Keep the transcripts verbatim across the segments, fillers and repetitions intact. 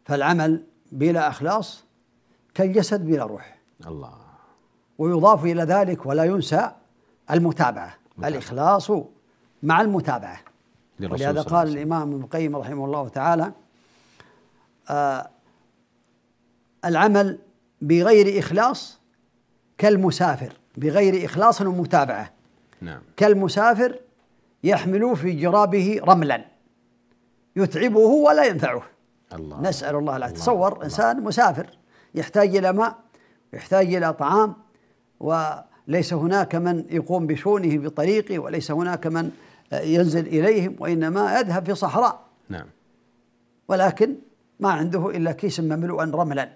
فالعمل بلا إخلاص كالجسد بلا روح. الله. ويضاف إلى ذلك ولا ينسى المتابعة، متابعة. الإخلاص مع المتابعة. ولهذا قال الإمام ابن القيم رحمه الله تعالى: آه العمل بغير إخلاص كالمسافر، بغير إخلاص ومتابعة. نعم. كالمسافر يحمل في جرابه رملا يتعبه ولا ينفعه. الله. نسأل الله العافية. تصور إنسان مسافر يحتاج إلى ماء، يحتاج إلى طعام، وليس هناك من يقوم بشؤونه بطريقه، وليس هناك من ينزل إليهم، وإنما يذهب في صحراء. نعم. ولكن ما عنده إلا كيس مملوءا رملا.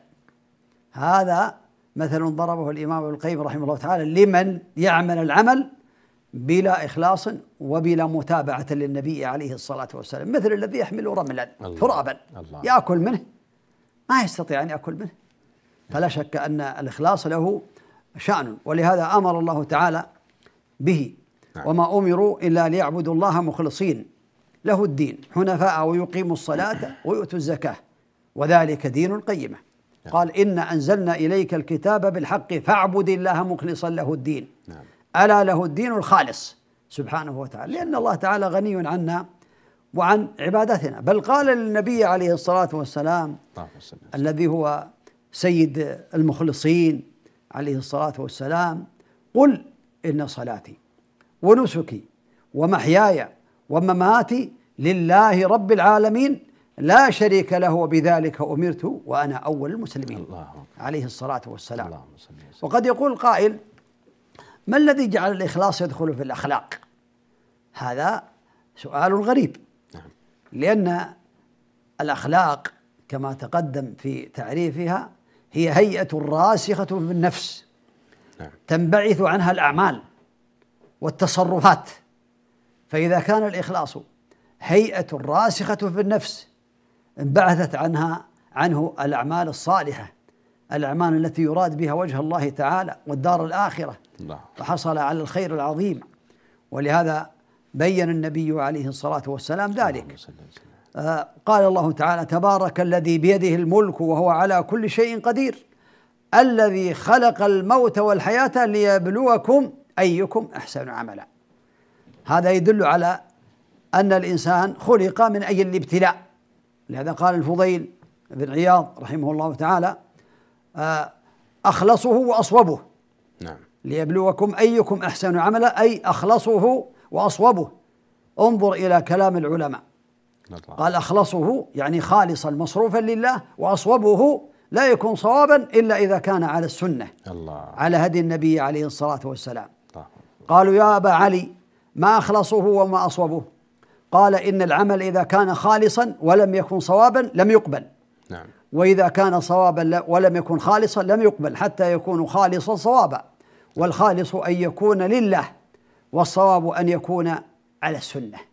هذا مثل ضربه الإمام ابن القيم رحمه الله تعالى لمن يعمل العمل بلا إخلاص وبلا متابعة للنبي عليه الصلاة والسلام، مثل الذي يحمل رملا ترابا يأكل منه ما يستطيع أن يأكل منه. فلا شك أن الإخلاص له شأن، ولهذا أمر الله تعالى به: وما أمروا إلا ليعبدوا الله مخلصين له الدين حنفاء ويقيموا الصلاة ويؤتوا الزكاة وذلك دين القيمة. قال: إنا أنزلنا إليك الكتاب بالحق فاعبد الله مخلصا له الدين ألا له الدين الخالص سبحانه وتعالى. لأن الله تعالى غني عنا وعن عبادتنا، بل قال للنبي عليه الصلاة والسلام الذي هو سيد المخلصين عليه الصلاة والسلام: قل إن صلاتي ونسكي ومحياي ومماتي لله رب العالمين لا شريك له وبذلك أمرت وأنا أول المسلمين عليه الصلاة والسلام. وقد يقول قائل: ما الذي جعل الإخلاص يدخل في الأخلاق؟ هذا سؤال غريب، لأن الأخلاق كما تقدم في تعريفها هي هيئة راسخة في النفس تنبعث عنها الأعمال والتصرفات. فإذا كان الإخلاص هيئة راسخة في النفس انبعثت عنها عنه الأعمال الصالحة، الأعمال التي يراد بها وجه الله تعالى والدار الآخرة، فحصل على الخير العظيم. ولهذا بين النبي عليه الصلاة والسلام ذلك. آه قال الله تعالى: تبارك الذي بيده الملك وهو على كل شيء قدير الذي خلق الموت والحياة ليبلوكم أيكم أحسن عملا. هذا يدل على أن الإنسان خلق من أجل الابتلاء. لهذا قال الفضيل بن عياض رحمه الله تعالى: آه أخلصه وأصوبه. نعم. ليبلوكم أيكم أحسن عملا، أي أخلصه وأصوبه. انظر إلى كلام العلماء، قال أخلصه يعني خالصا مصروفا لله، وأصوبه لا يكون صوابا إلا إذا كان على السنة الله. على هدي النبي عليه الصلاة والسلام. الله. قالوا: يا أبا علي ما أخلصه وما أصوبه؟ قال: إن العمل إذا كان خالصا ولم يكن صوابا لم يقبل. نعم. وإذا كان صوابا ولم يكن خالصا لم يقبل حتى يكون خالصا صوابا. والخالص أن يكون لله، والصواب أن يكون على السنة.